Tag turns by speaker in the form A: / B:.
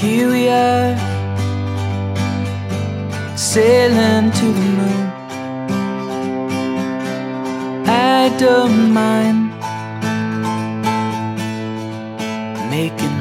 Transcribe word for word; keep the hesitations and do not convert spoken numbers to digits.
A: Here we are, sailing to the moon. I don't mind